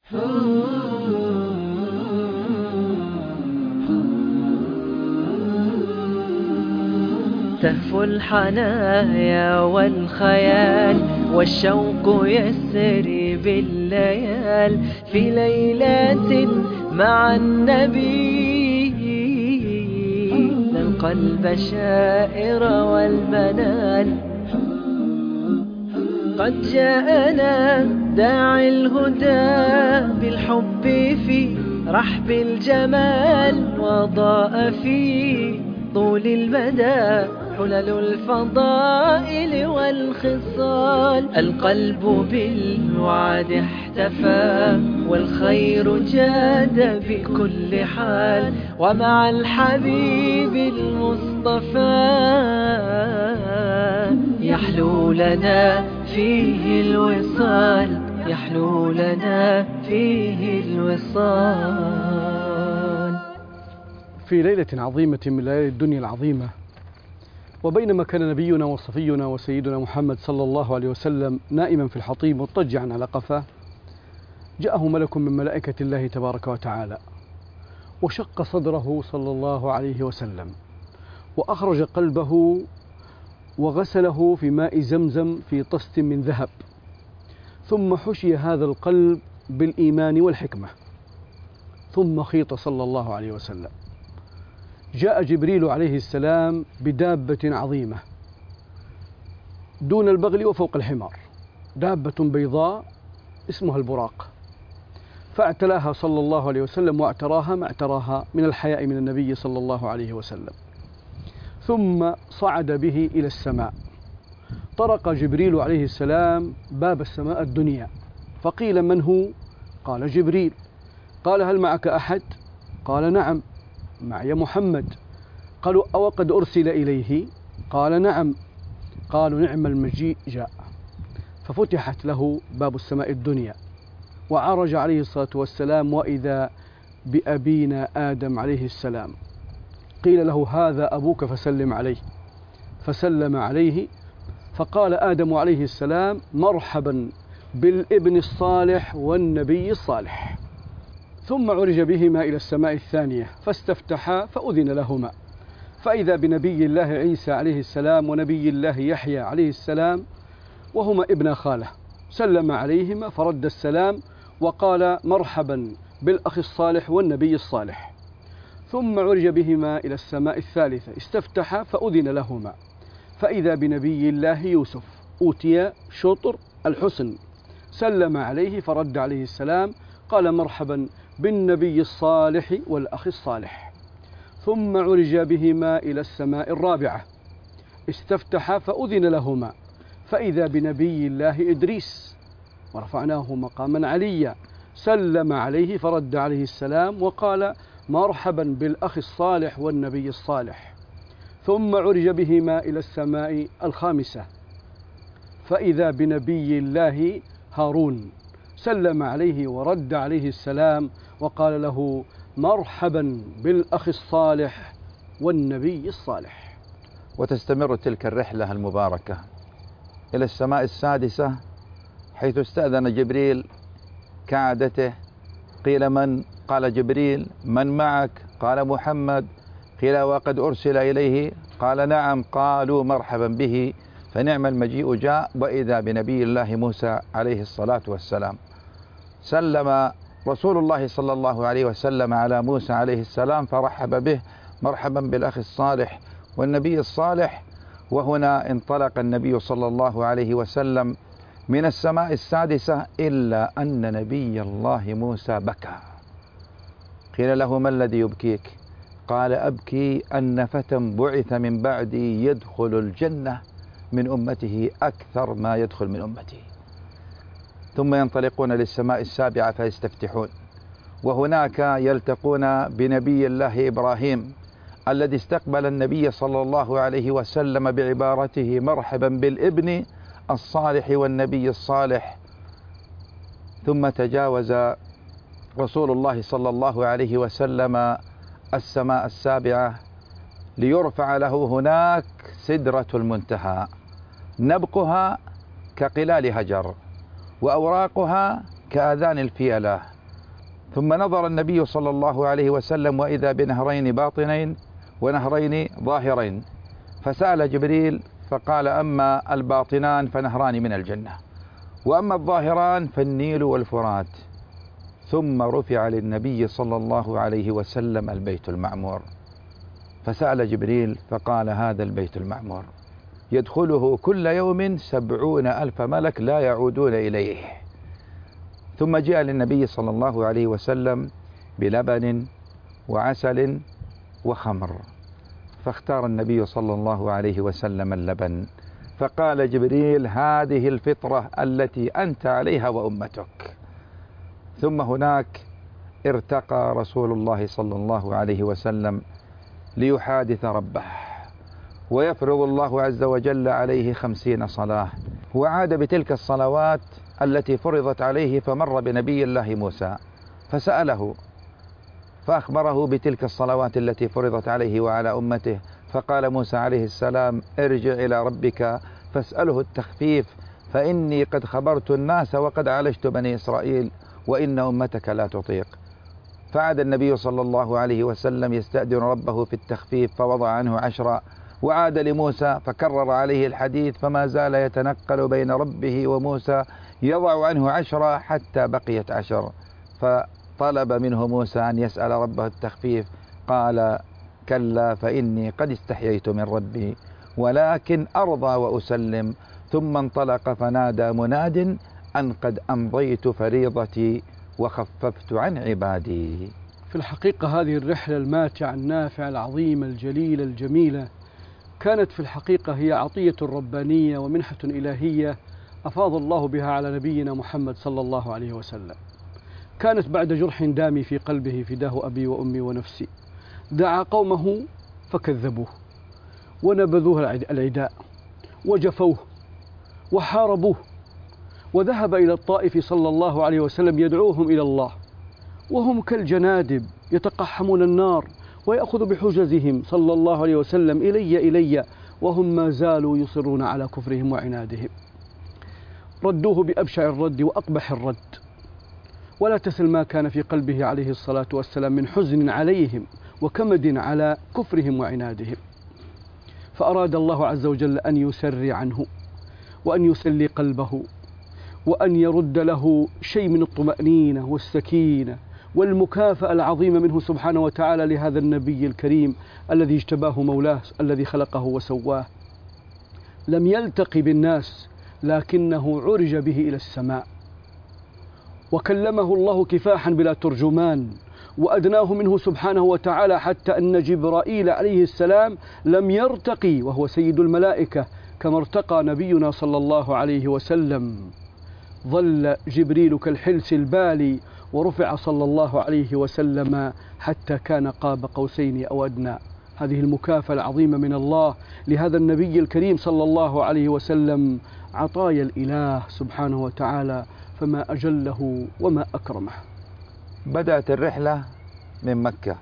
تهفو الحنايا والخيال والشوق يسري بالليال في ليلات مع النبي، نلقى البشائر والمنال. قد جاءنا داعي الهدى بالحب في رحب الجمال، وضاء في طول المدى حلل الفضائل والخصال. القلب بالوعد احتفى والخير جاد بكل حال، ومع الحبيب المصطفى يحلو لنا فيه الوصال، يحلو لنا فيه الوصال. في ليلة عظيمة من ليالي الدنيا العظيمة، وبينما كان نبينا وصفينا وسيدنا محمد صلى الله عليه وسلم نائما في الحطيم مضطجعا على قفاه، جاءه ملك من ملائكة الله تبارك وتعالى وشق صدره صلى الله عليه وسلم، وأخرج قلبه وغسله في ماء زمزم في طست من ذهب، ثم حشي هذا القلب بالإيمان والحكمة، ثم خيط صلى الله عليه وسلم. جاء جبريل عليه السلام بدابة عظيمة دون البغل وفوق الحمار، دابة بيضاء اسمها البراق، فاعتلاها صلى الله عليه وسلم واعتراها ما اعتراها من الحياء من النبي صلى الله عليه وسلم، ثم صعد به إلى السماء. طرق جبريل عليه السلام باب السماء الدنيا، فقيل من هو؟ قال جبريل. قال هل معك أحد؟ قال نعم معي محمد. قالوا أو قد أرسل إليه؟ قال نعم. قالوا نعم المجيء جاء. ففتحت له باب السماء الدنيا، وعرج عليه الصلاة والسلام، وإذا بأبينا آدم عليه السلام. قيل له هذا أبوك فسلم عليه، فسلم عليه، فقال آدم عليه السلام مرحبا بالابن الصالح والنبي الصالح. ثم عرج بهما إلى السماء الثانية فاستفتحا فأذن لهما، فإذا بنبي الله عيسى عليه السلام ونبي الله يحيى عليه السلام وهما ابن خاله، سلم عليهما فرد السلام وقال مرحبا بالأخ الصالح والنبي الصالح. ثم عرج بهما إلى السماء الثالثة استفتحا فأذن لهما، فإذا بنبي الله يوسف أوتي شطر الحسن، سلم عليه فرد عليه السلام قال مرحبا بالنبي الصالح والأخ الصالح. ثم عرج بهما إلى السماء الرابعة استفتحا فأذن لهما، فإذا بنبي الله إدريس ورفعناه مقاما عليا، سلم عليه فرد عليه السلام وقال مرحبا بالأخ الصالح والنبي الصالح. ثم عرج بهما إلى السماء الخامسة، فإذا بنبي الله هارون، سلم عليه ورد عليه السلام وقال له مرحبا بالأخ الصالح والنبي الصالح. وتستمر تلك الرحلة المباركة إلى السماء السادسة، حيث استأذن جبريل كعادته. قيل من؟ قال جبريل. من معك؟ قال محمد. قيل وقد أرسل إليه؟ قال نعم. قالوا مرحبا به، فنعم المجيء جاء، وإذا بنبي الله موسى عليه الصلاة والسلام. سلم رسول الله صلى الله عليه وسلم على موسى عليه السلام فرحب به، مرحبا بالأخ الصالح والنبي الصالح. وهنا انطلق النبي صلى الله عليه وسلم من السماء السادسة، إلا أن نبي الله موسى بكى. قيل له ما الذي يبكيك؟ قال أبكي أن فتى بعث من بعدي يدخل الجنة من أمته أكثر ما يدخل من أمتي. ثم ينطلقون للسماء السابعة فيستفتحون، وهناك يلتقون بنبي الله إبراهيم الذي استقبل النبي صلى الله عليه وسلم بعبارته مرحبا بالابن الصالح والنبي الصالح. ثم تجاوز رسول الله صلى الله عليه وسلم السماء السابعة ليرفع له هناك سدرة المنتهى، نبقها كقلال هجر، وأوراقها كآذان الفيلة، ثم نظر النبي صلى الله عليه وسلم وإذا بنهرين باطنين ونهرين ظاهرين، فسأل جبريل فقال: أما الباطنان فنهران من الجنة، وأما الظاهران فالنيل والفرات. ثم رفع للنبي صلى الله عليه وسلم البيت المعمور، فسأل جبريل فقال: هذا البيت المعمور يدخله كل يوم 70,000 ملك لا يعودون إليه. ثم جاء للنبي صلى الله عليه وسلم بلبن وعسل وخمر، فاختار النبي صلى الله عليه وسلم اللبن، فقال جبريل: هذه الفطرة التي أنت عليها وأمتك. ثم هناك ارتقى رسول الله صلى الله عليه وسلم ليحادث ربه، ويفرض الله عز وجل عليه 50 صلاة، وعاد بتلك الصلوات التي فرضت عليه، فمر بنبي الله موسى فسأله فأخبره بتلك الصلوات التي فرضت عليه وعلى أمته، فقال موسى عليه السلام: ارجع إلى ربك فاسأله التخفيف، فإني قد خبرت الناس وقد عالجت بني إسرائيل وإن أمتك لا تطيق. فعاد النبي صلى الله عليه وسلم يستأذن ربه في التخفيف فوضع عنه 10، وعاد لموسى فكرر عليه الحديث، فما زال يتنقل بين ربه وموسى يضع عنه 10 حتى بقيت 10. فطلب منه موسى أن يسأل ربه التخفيف، قال: كلا، فإني قد استحييت من ربي ولكن أرضى وأسلم. ثم انطلق فنادى مناد أن قد أمضيت فريضتي وخففت عن عبادي. في الحقيقة هذه الرحلة الماتعة النافعة العظيمة الجليلة الجميلة كانت في الحقيقة هي عطية ربانية ومنحة إلهية أفاض الله بها على نبينا محمد صلى الله عليه وسلم. كانت بعد جرح دامي في قلبه فداه أبي وأمي ونفسي، دعا قومه فكذبوه ونبذوه العداء وجفوه وحاربوه، وذهب إلى الطائف صلى الله عليه وسلم يدعوهم إلى الله، وهم كالجنادب يتقحمون النار، ويأخذ بحجزهم صلى الله عليه وسلم: إلي، وهم ما زالوا يصرون على كفرهم وعنادهم. ردوه بأبشع الرد وأقبح الرد، ولا تسل ما كان في قلبه عليه الصلاة والسلام من حزن عليهم وكمد على كفرهم وعنادهم. فأراد الله عز وجل أن يسري عنه وأن يسلي قلبه وأن يرد له شيء من الطمأنينة والسكينة والمكافأة العظيمة منه سبحانه وتعالى لهذا النبي الكريم الذي اجتباه مولاه الذي خلقه وسواه. لم يلتقي بالناس لكنه عرج به إلى السماء، وكلمه الله كفاحا بلا ترجمان، وأدناه منه سبحانه وتعالى حتى أن جبرائيل عليه السلام لم يرتقي وهو سيد الملائكة كما ارتقى نبينا صلى الله عليه وسلم. ظل جبريل كالحلس البالي، ورفع صلى الله عليه وسلم حتى كان قاب قوسين أو أدنى. هذه المكافأة العظيمة من الله لهذا النبي الكريم صلى الله عليه وسلم، عطايا الإله سبحانه وتعالى، فما أجله وما أكرمه. بدأت الرحلة من مكة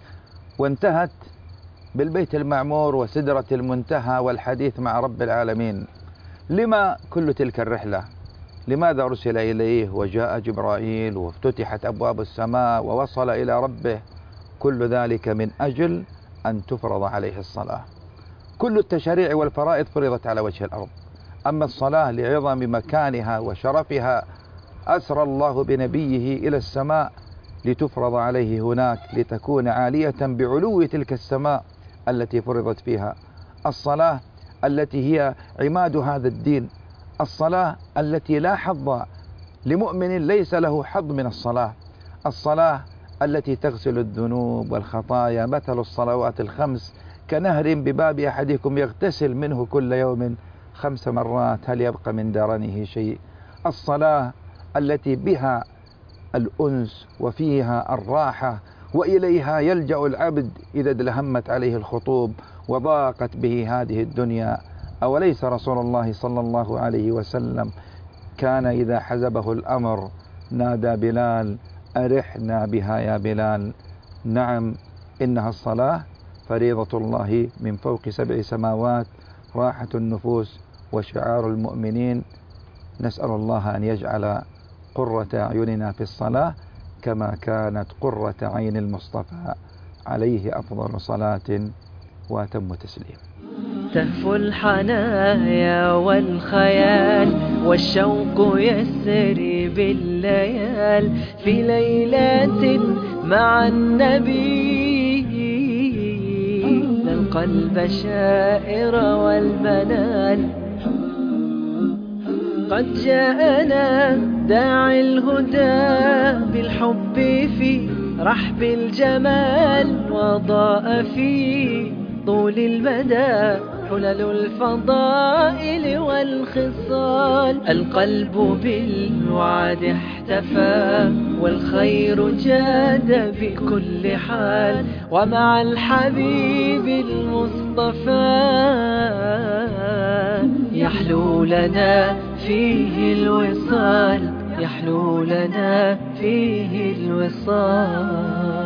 وانتهت بالبيت المعمور وسدرة المنتهى والحديث مع رب العالمين. لما كل تلك الرحلة؟ لماذا أرسل إليه وجاء جبرائيل وافتتحت أبواب السماء ووصل إلى ربه؟ كل ذلك من أجل أن تفرض عليه الصلاة. كل التشريع والفرائض فرضت على وجه الأرض، أما الصلاة لعظم مكانها وشرفها أسرى الله بنبيه إلى السماء لتفرض عليه هناك، لتكون عالية بعلو تلك السماء التي فرضت فيها. الصلاة التي هي عماد هذا الدين، الصلاة التي لا حظ لمؤمن ليس له حظ من الصلاة، الصلاة التي تغسل الذنوب والخطايا. مثل الصلوات الخمس كنهر بباب أحدكم يغتسل منه كل يوم 5 مرات، هل يبقى من درنه شيء؟ الصلاة التي بها الأنس وفيها الراحة، وإليها يلجأ العبد إذا ادلهمت عليه الخطوب وضاقت به هذه الدنيا. أوليس رسول الله صلى الله عليه وسلم كان إذا حزبه الأمر نادى بلال: أرحنا بها يا بلال. نعم، إنها الصلاة فريضة الله من فوق 7 سماوات، راحة النفوس وشعار المؤمنين. نسأل الله أن يجعل قرة أعيننا في الصلاة، كما كانت قرة عين المصطفى عليه أفضل صلاة وأتم تسليم. تهفو الحنايا والخيال والشوق يسري بالليال في ليلات مع النبي، نلقى البشائر والمنال. قد جاءنا داعي الهدى بالحب في رحب الجمال، وضاء في طول المدى حلل الفضائل والخصال. القلب بالوعد احتفى والخير جاد بكل حال، ومع الحبيب المصطفى يحلو لنا فيه الوصال، يحلو لنا فيه الوصال.